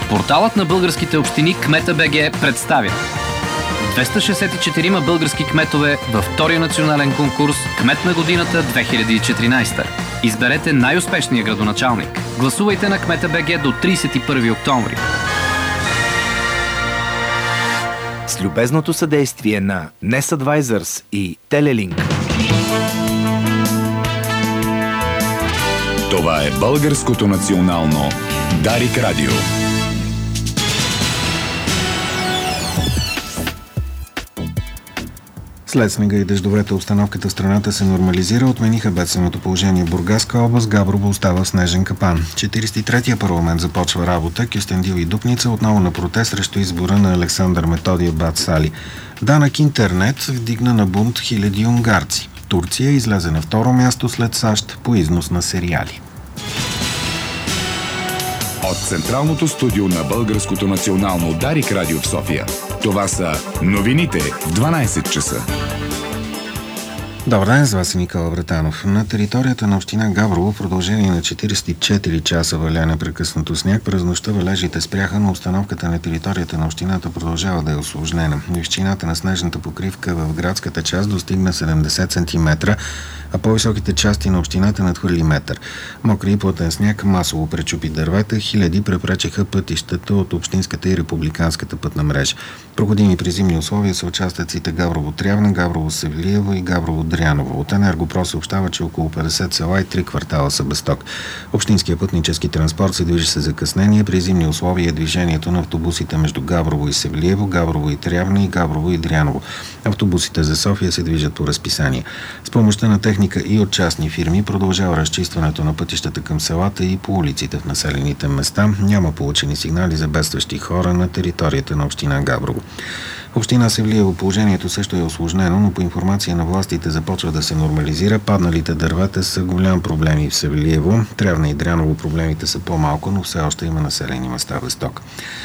Порталът на българските общини Кмета.бг представя 264 български кметове във втория национален конкурс Кмет на годината 2014. Изберете най-успешния градоначалник. Гласувайте на Кмета.бг до 31 октомври. С любезното съдействие на NES Advisors и Телелинк. Това е Българското национално Дарик Радио. След снега и дъждовете обстановката в страната се нормализира, отмениха бедственото положение в Бургаска област, Габрово остава в снежен капан. 43-я парламент започва работа, Кюстендил и Дупница отново на протест срещу избора на Александър Методиев Бат-Сали. Данък интернет вдигна на бунт хиляди унгарци. Турция излезе на второ място след САЩ по износ на сериали. От Централното студио на Българското национално Дарик Радио в София. Това са новините в 12 часа. Добър ден, с вас е Никола Вратанов. На територията на община Габрово в продължение на 44 часа валя непрекъснато сняг. През нощта валежите спряха, но обстановката на територията на общината продължава да е усложнена. Височината на снежната покривка в градската част достигна 70 см, а по-високите части на общината надхвърли метър. Мокри и плътен сняг масово пречупи дървета, хиляди препречеха пътищата от общинската и републиканската пътна мрежа. Проходими при зимни условия са участъците Габрово-Трявна, Габрово-Севлиево и Габрово-Дряново. От Енергопро съобщава, че около 50 села и 3 квартала са без ток. Общинският пътнически транспорт се движи с закъснение. При зимни условия движението на автобусите между Габрово и Севлиево, Габрово и Трявна и Габрово и Дряново. Автобусите за София се движат по разписание. С помощта на техника и от частни фирми продължава разчистването на пътищата към селата и по улиците в населените места. Няма получени сигнали за бедстващи хора на територията на община Габрово. Община Севлиево положението също е усложнено, но по информация на властите започва да се нормализира. Падналите дървета са голям проблем и в Севлиево. Трявна и Дряново проблемите са по-малко, но все още има населени места без ток.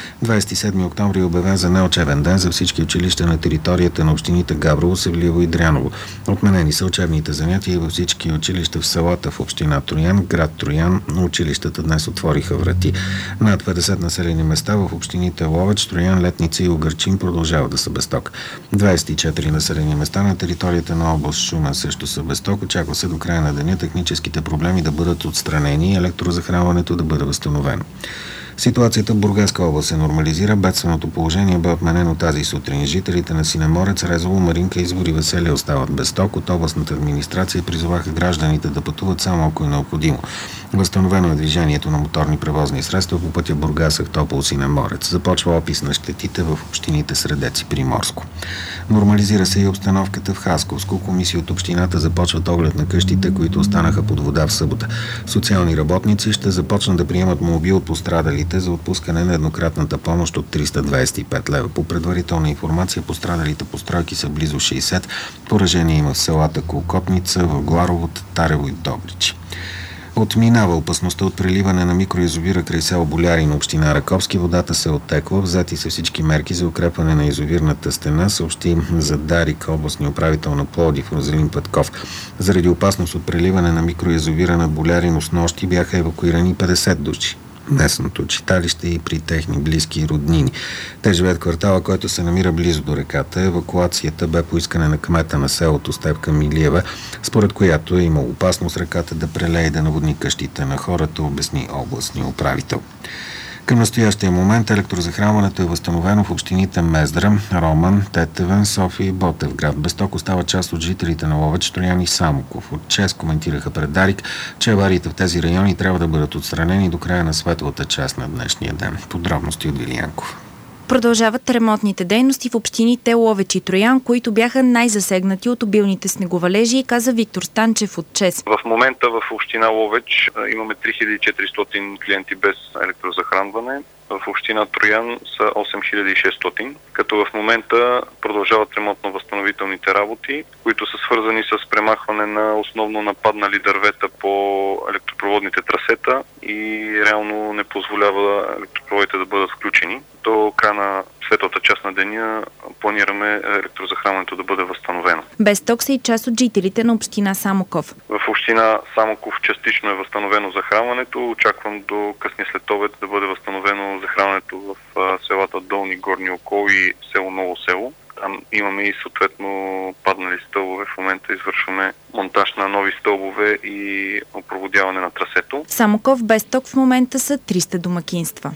27 октомври е обявен за неучебен ден за всички училища на територията на общините Габрово, Севлиево и Дряново. Отменени са учебните занятия във всички училища в селата в община Троян, град Троян. Училищата днес отвориха врати. Над 50 населени места в общините Ловеч, Троян, Летница и Угърчин продължават да са без ток. 24 населени места на територията на област Шумен също са без ток. Очаква се до края на деня техническите проблеми да бъдат отстранени и електрозахранването да бъде възстановено. Ситуацията в Бургаска област се нормализира. Бедственото положение бе отменено тази сутрин. Жителите на Синеморец, Резово, Маринка, Извор и Веселие остават без ток. От областната администрация призоваха гражданите да пътуват само ако е необходимо. Възстановено е движението на моторни превозни средства по пътя Бургас-Ахтопол, Синеморец. Започва опис на щетите в общините Средец и Приморско. Нормализира се и обстановката в Хасковско. Комисии от общината започват оглед на къщите, които останаха под вода в събота. Социални работници ще започнат да приемат молби от пострадалите за отпускане на еднократната помощ от 325 лева. По предварителна информация, пострадалите постройки са близо 60. Поражение има в селата Колкотница, в Гларово, Тарево и Добрич. Отминава опасността от преливане на микроязовира край село Боляри на община Раковски. Водата се оттекла. Взети са всички мерки за укрепване на язовирната стена, съобщи за Дарик областния управител на Пловдив Розалин Петков. Заради опасност от преливане на микроязовира над Болярино с нощи бяха евакуирани 50 души. Местното читалище и при техни близки и роднини. Те живеят в квартала, който се намира близо до реката. Евакуацията бе по искане на кмета на селото Стефка Милиева, според която е имало опасност реката да прелее и да наводни къщите на хората, обясни областния управител. Към настоящия момент електрозахранването е възстановено в общините Мездра, Роман, Тетевен, София и Ботевград. Без ток остава част от жителите на Ловеч, Троян и Самоков. От ЧЕЗ коментираха пред Дарик, че авариите в тези райони трябва да бъдат отстранени до края на светлата част на днешния ден. Подробности от Вилиянков. Продължават ремонтните дейности в общините Ловеч и Троян, които бяха най-засегнати от обилните снеговалежи, каза Виктор Станчев от ЧЕЗ. В момента в община Ловеч имаме 3400 клиенти без електрозахранване. В община Троян са 8600, като в момента продължават ремонтно-възстановителните работи, които са свързани с премахване на основно нападнали дървета по електропроводните трасета и реално не позволява електропроводите да бъдат включени. До края на светлата част на деня планираме електрозахранването да бъде възстановено. Без ток са и част от жителите на община Самоков. В община Самоков частично е възстановено захранването. Очаквам до късния следобед да бъде възстановено захранването Горни Окол и село Ново село. Там имаме и съответно паднали стълбове. В момента извършваме монтаж на нови стълбове и опроводяване на трасето. В Самоков без ток в момента са 300 домакинства.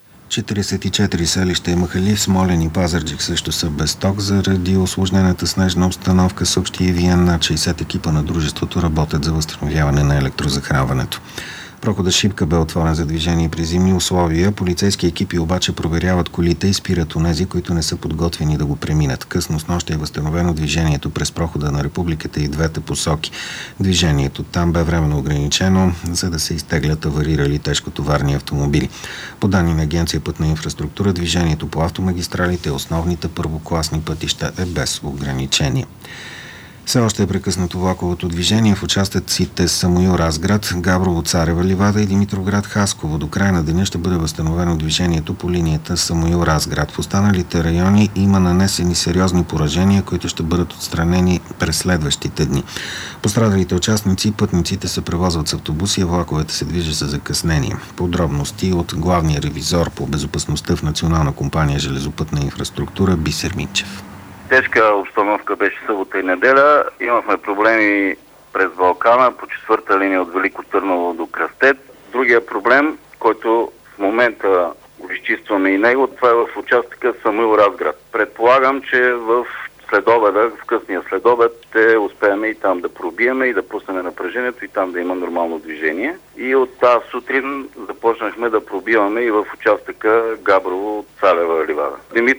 44 селища и махали в Смолян и Пазарджик също са без ток заради усложнената снежна обстановка, съобщи EVN. Над 60 екипа на дружеството работят за възстановяване на електрозахранването. Проходът Шипка бе отворен за движение при зимни условия. Полицейски екипи обаче проверяват колите и спират онези, които не са подготвени да го преминат. Късно снощи е възстановено движението през прохода на Републиката и двете посоки. Движението там бе временно ограничено, за да се изтеглят аварирали тежкотоварни автомобили. По данни на Агенция Пътна инфраструктура, движението по автомагистралите и основните първокласни пътища е без ограничения. Все още е прекъснато влаковото движение в участъците Самуил-Разград, Габрово-Царева ливада и Димитровград-Хасково. До края на деня ще бъде възстановено движението по линията Самуил-Разград. В останалите райони има нанесени сериозни поражения, които ще бъдат отстранени през следващите дни. Пострадалите участници и пътниците се превозват с автобуси, а влаковете се движат с закъснение. Подробности от главния ревизор по безопасността в Национална компания Железопътна инфраструктура Бисер Минчев. Тежка обстановка беше събота и неделя. Имахме проблеми през Балкана по четвърта линия от Велико Търново до Кръстет. Другия проблем, който в момента го изчистваме и него, това е в участъка Самуил-Разград. Предполагам, че в следобеда, в късния следобед, ще успеем и там да пробиеме и да пуснем напрежението и там да има нормално движение. И от тази сутрин започнахме да пробиваме и в участъка Габрово-Царева ливада.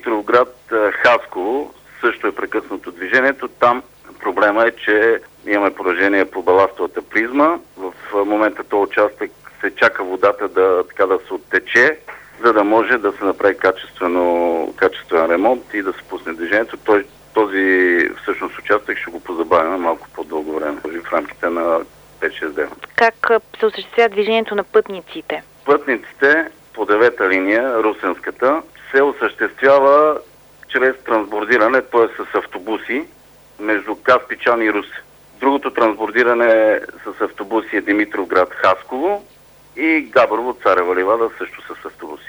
Димитровград-Хасково също е прекъснато движението. Там проблема е, че имаме поражение по баластовата призма. В момента този участък се чака водата да се оттече, за да може да се направи качествен ремонт и да се пусне движението. Този всъщност участък ще го позабавим малко по-дълго време, в рамките на 5-6 дена. Как се осъществява движението на пътниците? Пътниците по 9-та линия, Русенската, се осъществява чрез трансбордиране, т.е. с автобуси между Каспичан и Русе. Другото трансбордиране с автобуси е Димитровград-Хасково и Габрово-Царева ливада също с автобуси.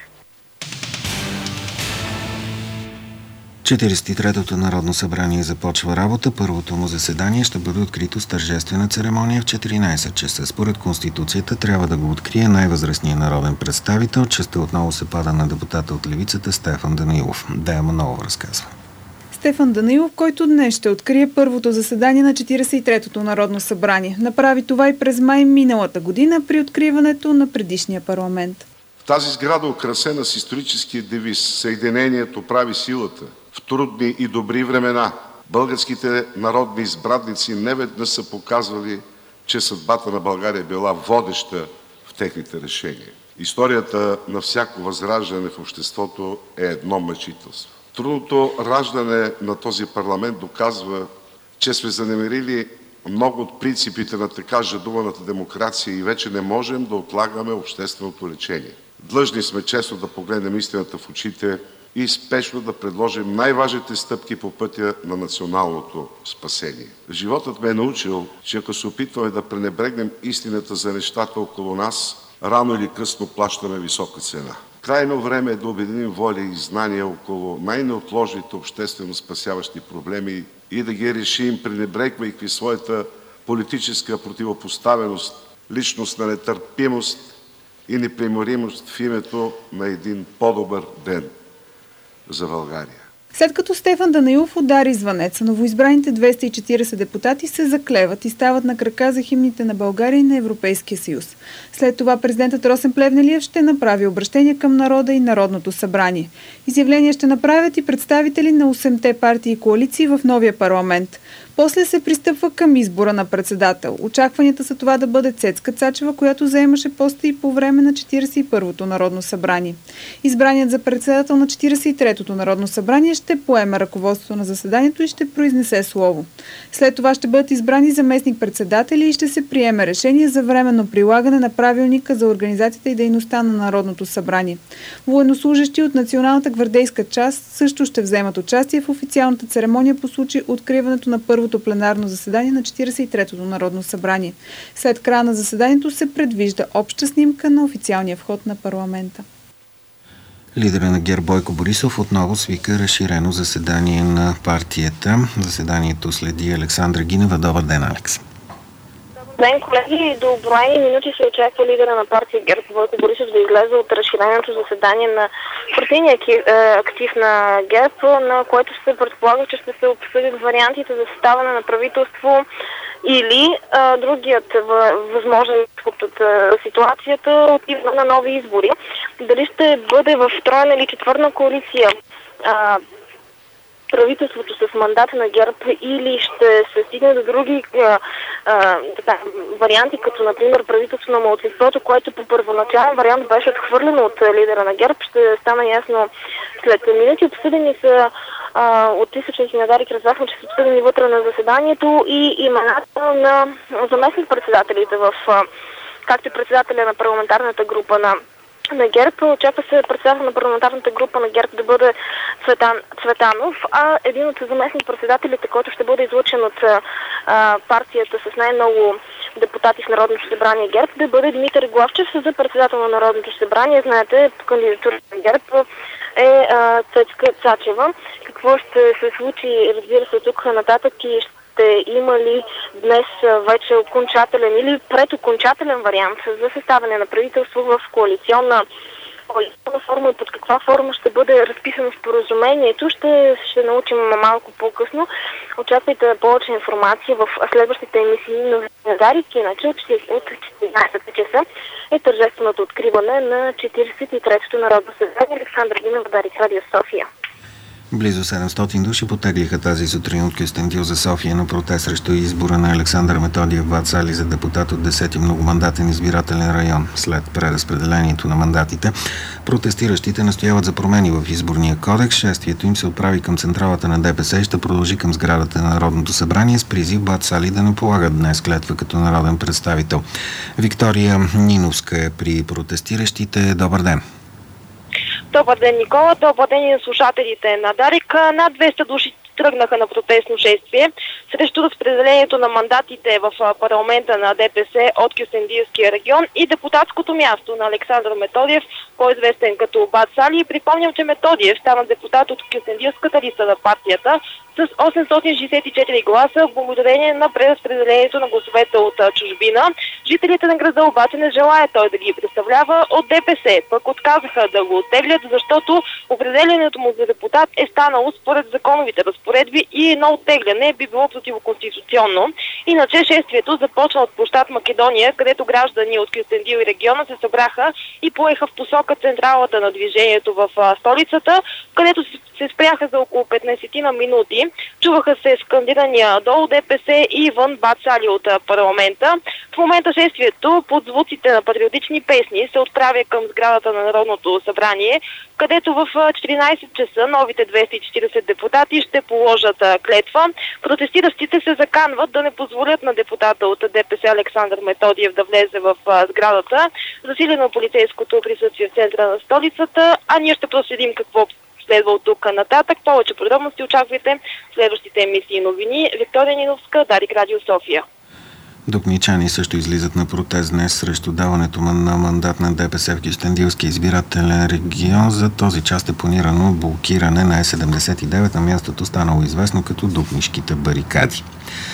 43-то Народно събрание започва работа. Първото му заседание ще бъде открито с тържествена церемония в 14 часа. Според Конституцията трябва да го открие най-възрастният народен представител. Честта отново се пада на депутата от левицата Стефан Данаилов. Дея Манолова разказва. Стефан Данаилов, който днес ще открие първото заседание на 43-то Народно събрание. Направи това и през май миналата година при откриването на предишния парламент. В тази сграда, украсена с историческия девиз "Съединението прави силата", в трудни и добри времена българските народни избранници неведнъж са показвали, че съдбата на България е била водеща в техните решения. Историята на всяко възраждане в обществото е едно мъчителство. Трудното раждане на този парламент доказва, че сме занемерили много от принципите на така жадуваната демокрация и вече не можем да отлагаме общественото лечение. Длъжни сме често да погледнем истината в очите и спешно да предложим най-важните стъпки по пътя на националното спасение. Животът ме е научил, че ако се опитваме да пренебрегнем истината за нещата около нас, рано или късно плащаме висока цена. Крайно време е да обединим воля и знания около най-неотложните обществено спасяващи проблеми и да ги решим, пренебрегвайки своята политическа противопоставеност, личностна нетърпимост и непримиримост в името на един по-добър ден за България. След като Стефан Данаилов удари звънеца, новоизбраните 240 депутати се заклеват и стават на крака за химните на България и на Европейския съюз. След това президентът Росен Плевнелиев ще направи обръщение към народа и Народното събрание. Изявления ще направят и представители на 8-те партии и коалиции в новия парламент. После се пристъпва към избора на председател. Очакванията са това да бъде Цецка Цачева, която заемаше поста и по време на 41-то Народно събрание. Избраният за председател на 43-то Народно събрание ще поеме ръководството на заседанието и ще произнесе слово. След това ще бъдат избрани заместник-председатели и ще се приеме решение за временно прилагане на правилника за организацията и дейността на Народното събрание. Военнослужещи от Националната гвардейска част също ще вземат участие в официалната церемония по случай откриването на първото пленарно заседание на 43-то Народно събрание. След края на заседанието се предвижда обща снимка на официалния вход на парламента. Лидера на ГЕРБ Бойко Борисов отново свика разширено заседание на партията. Заседанието следи Александра Гинева. Добър ден, Алекс. Ден, колеги, до броени минути се очаква лидера на партия ГЕРБ Бойко Борисов да излезе от разширеното заседание на партийния актив на ГЕРБ, на което се предполага, че ще се обсъдят вариантите за съставане на правителство или другият възможен от ситуацията отива на нови избори. Дали ще бъде в тройна или четвърна коалиция правителството с мандата на ГЕРБ или ще се стигне до други варианти, като например правителство на малцинството, което по първоначален вариант беше отхвърлено от лидера на ГЕРБ, ще стане ясно след минути. Обсъдени са от източници на Дарик разбрахме, че са обсъдени вътре на заседанието и имената на заместник-председателите както и председателя на парламентарната група на ГЕРБ. Очаква се председател на парламентарната група на ГЕРБ да бъде Цветанов, а един от заместник-председателите, който ще бъде излъчен от партията с най-много депутати в Народното събрание ГЕРБ, да бъде Димитър Главчев за председател на Народното събрание. Знаете, кандидатурата на ГЕРБ е Цецка Цачева. Какво ще се случи, разбира се, тук нататък и ще има ли днес вече окончателен или предокончателен вариант за съставяне на правителство в коалиционна форма и под каква форма ще бъде разписано споразумението, ще научим малко по-късно. Очаквайте повече информация в следващите емисии на Дарик, иначе от 14 часа е тържественото откриване на 43-то Народно събрание. Александър Гинев, Дарик, Радио София. Близо 700 души потеглиха тази сутрин от Кюстендил за София на протест срещу избора на Александър Методиев Вацали за депутат от 10-ти многомандатен избирателен район. След преразпределението на мандатите, протестиращите настояват за промени в изборния кодекс. Шествието им се отправи към централата на ДПС и ще продължи към сградата на Народното събрание с призив Вацали да не полагат днес клетва като народен представител. Виктория Ниновска е при протестиращите. Добър ден! Добър ден, Никола. Добър ден и на слушателите на Дарик. Над 200 души тръгнаха на протестно шествие срещу разпределението на мандатите в парламента на ДПС от Кюстендилския регион и депутатското място на Александър Методиев, по-известен като Вацали. Припомням, че Методиев стана депутат от Кюстендилската листа на партията с 864 гласа благодарение на преразпределението на гласовете от чужбина. Жителите на града обаче не желаят той да ги представлява от ДПС. Пък отказаха да го оттеглят, защото определението му за депутат е станало според законовите разпоредби и едно оттегляне би било противоконституционно. Иначе шествието започна от площад Македония, където граждани от Кюстендил и региона се събраха и поеха в посока централата на движението в столицата, където се спряха за около 15 на минути. Чуваха се скандирания долу ДПС и вън Вацали от парламента. В момента шествието под звуците на патриотични песни се отправя към сградата на Народното събрание, където в 14 часа новите 240 депутати ще положат клетва. Протестиращите се заканват да не позволят на депутата от ДПС Александър Методиев да влезе в сградата. Засилено полицейското присъствие в центъра на столицата, а ние ще проследим какво следва от тук нататък. Повече подробности очаквайте в следващите емисии новини. Виктория Ниновска, Дарик, Радио София. Дупничани също излизат на протест днес срещу даването на мандат на ДПС в Кюстендилския избирателен регион. За този част е планирано блокиране на Е79, на мястото станало известно като Дупнишките барикади.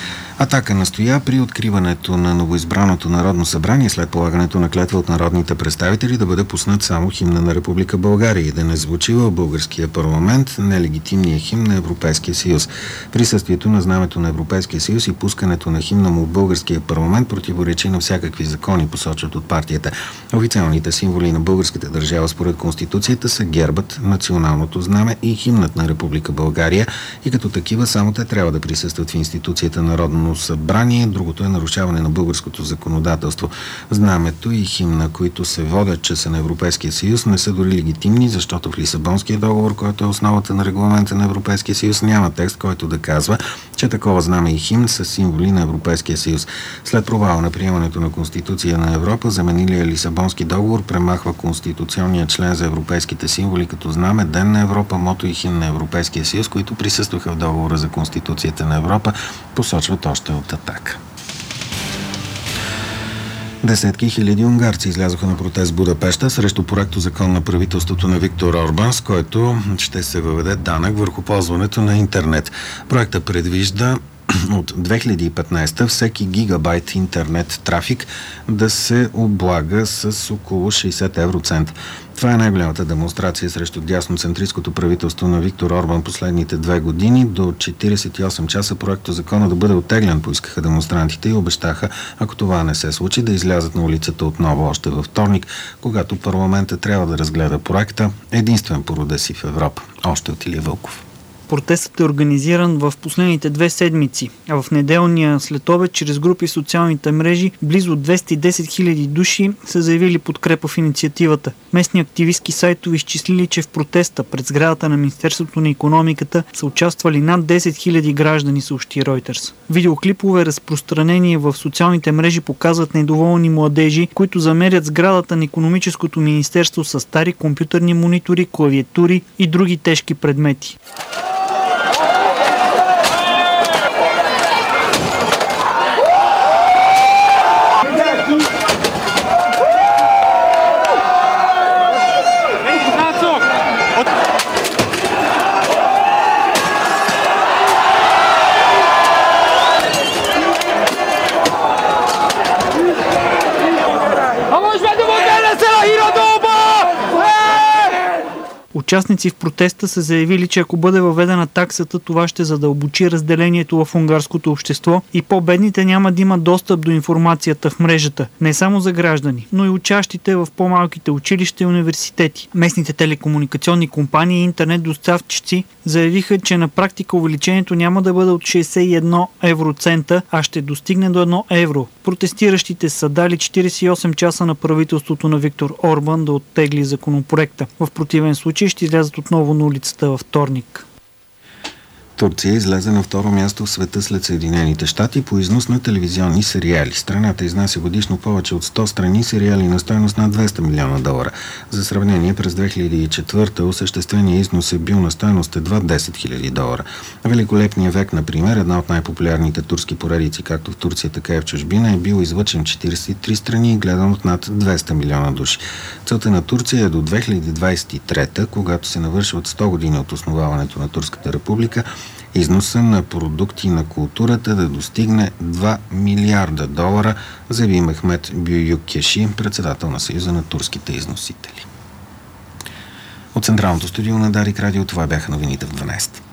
Атака настоя при откриването на новоизбраното Народно събрание след полагането на клетва от народните представители да бъде пуснат само химна на Република България и да не звучи в българския парламент нелегитимния химн на Европейския съюз. Присъствието на знамето на Европейския съюз и пускането на химна му в българския парламент противоречи на всякакви закони, посочват от партията. Официалните символи на българската държава според Конституцията са гербът, националното знаме и химнът на Република България и като такива само те трябва да присъстват в институцията Народно събрание. Другото е нарушаване на българското законодателство. Знамето и химна, които се водят, че са на Европейския съюз, не са дори легитимни, защото в Лисабонския договор, който е основата на регламента на Европейския съюз, няма текст, който да казва, че такова знаме и химн са символи на Европейския съюз. След провала на приемането на Конституция на Европа, заменилия Лисабонски договор премахва конституционния член за европейските символи като знаме, Ден на Европа, мото и химн на Европейския съюз, които присъстваха в договора за Конституцията на Европа, посочват още от Атака. Десетки хиляди унгарци излязоха на протест в Будапеща срещу проектозакон на правителството на Виктор Орбан, с който ще се въведе данък върху ползването на интернет. Проектът предвижда от 2015 всеки гигабайт интернет трафик да се облага с около 60 евроцента. Това е най-голямата демонстрация срещу дясноцентристското правителство на Виктор Орбан последните 2 години. До 48 часа проектозакона да бъде оттеглян, поискаха демонстрантите и обещаха, ако това не се случи, да излязат на улицата отново още във вторник, когато парламентът трябва да разгледа проекта, единствен по рода си в Европа. Още от Илия Вълков. Протестът е организиран в последните 2 седмици, а в неделния следобед чрез групи в социалните мрежи близо 210 хиляди души са заявили подкрепа в инициативата. Местни активистки сайтове изчислили, че в протеста пред сградата на Министерството на икономиката са участвали над 10 хиляди граждани, съобщи Reuters. Видеоклипове, разпространени в социалните мрежи, показват недоволни младежи, които замерят сградата на Икономическото министерство с стари компютърни монитори, клавиатури и други тежки предмети. Участници в протеста са заявили, че ако бъде въведена таксата, това ще задълбочи разделението в унгарското общество и по-бедните няма да имат достъп до информацията в мрежата. Не само за граждани, но и учащите в по-малките училища и университети. Местните телекомуникационни компании и интернет доставчици заявиха, че на практика увеличението няма да бъде от 61 евроцента, а ще достигне до 1 евро. Протестиращите са дали 48 часа на правителството на Виктор Орбан да оттегли законопроекта. В противен случай ще излязат отново на улицата във вторник. Турция излезе на второ място в света след Съединените щати по износ на телевизионни сериали. Страната изнася годишно повече от 100 страни сериали на стойност над $200 милиона. За сравнение, през 2004 осъщественият износ е бил на стойност едва $10 000. Великолепният век, например, една от най-популярните турски поредици, както в Турция, така и в чужбина, е бил излъчен 43 страни и гледан от над 200 милиона души. Целта на Турция е до 2023, когато се навършват 100 години от основаването на Турската република, износа на продукти на културата да достигне $2 милиарда, заяви Мехмет Бююкеши, председател на Съюза на турските износители. От Централното студио на Дарик Радио това бяха новините в 12.